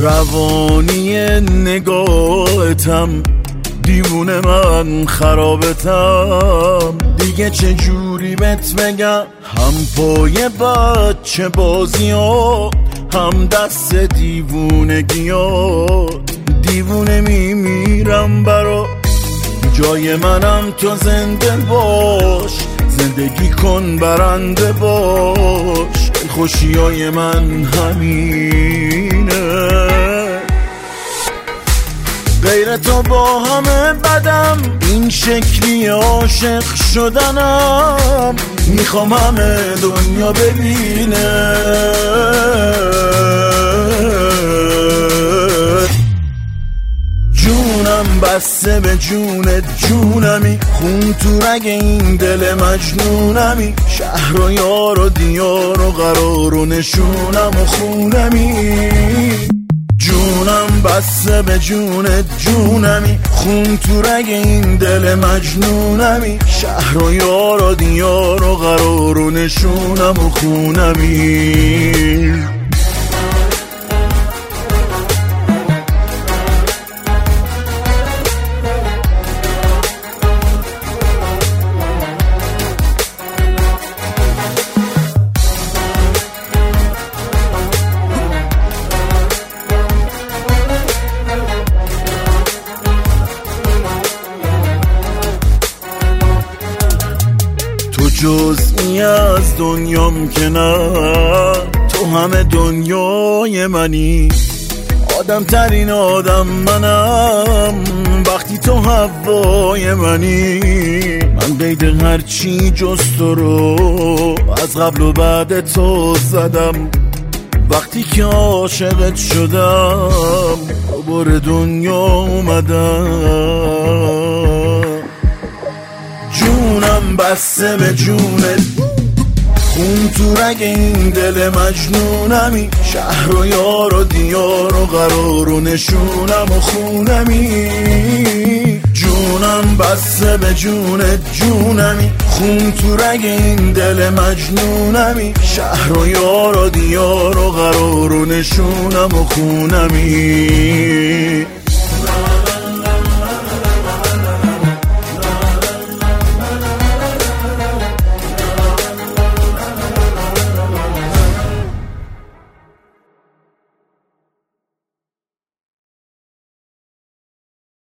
روانی نگاهتم، دیوونه من خرابتم. دیگه چه جوری بهت بگم، هم پای بچه بازی ها، هم دست دیوونگی ها. دیوونه میمیرم برا جای منم، تو زنده باش، زندگی کن برنده باش. خوشی های من همینه، غیر تو با همه بدم، این شکلی عاشق شدنم. میخوام همه دنیا ببینه جونم بسته به جونت، جونمی خون تو رگ این دل مجنونمی. شهر و یار و دیار و قرار و نشونم و خونمی. جونم بسته به جونت، جونمی خون تو رگ این دل مجنونمی. شهر و یار و دیار و قرار و نشونم و خونمی. جزئی از دنیام که نه، تو همه دنیای منی. آدم ترین آدم منم وقتی تو هوای منی. من قید هرچی جز تو رو از قبل و بعد تو زدم. وقتی که عاشقت شدم دوباره دنیا اومدم. جونم بسته به جونت، خون تو رگ این دل مجنونمی. شهر و یار و دیار و قرار و نشونم و خونمی. جونم بسته به جونت، جونمی خون تو رگ این دل مجنونمی. شهر و یار و دیار و قرار و نشونم و خونمی.